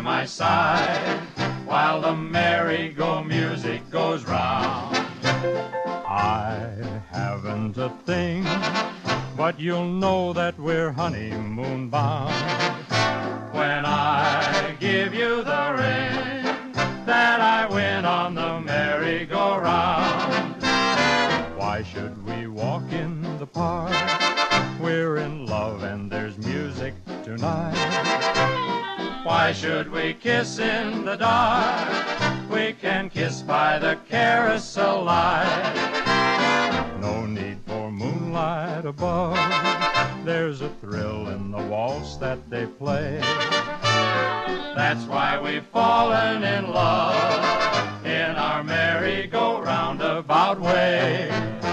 my side while the merry-go music goes round. I haven't a thing, but you'll know that we're honeymoon bound when I give you the ring that I win on the merry-go-round. Why should we walk in the park? We're in love and there's music tonight. Why should we kiss in the dark? We can kiss by the carousel light. No need for moonlight above. There's a thrill in the waltz that they play. That's why we've fallen in love in our merry-go-roundabout way.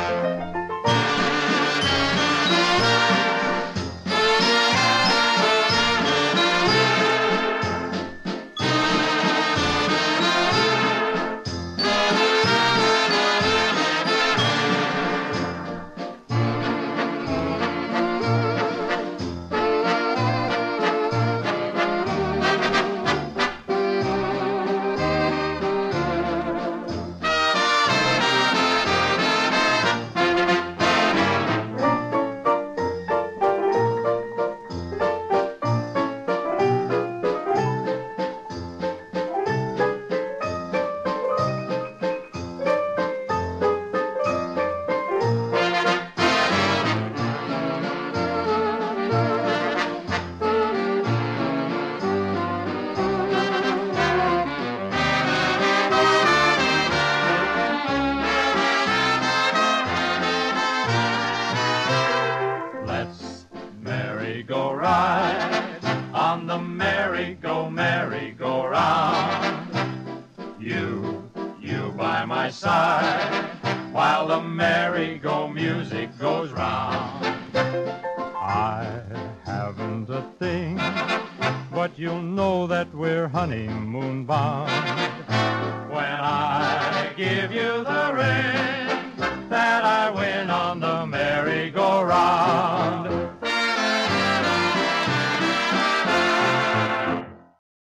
Go ride on the merry-go-round. You by my side while the merry-go music goes round. I haven't a thing, but you'll know that we're honeymoon bound when I give you the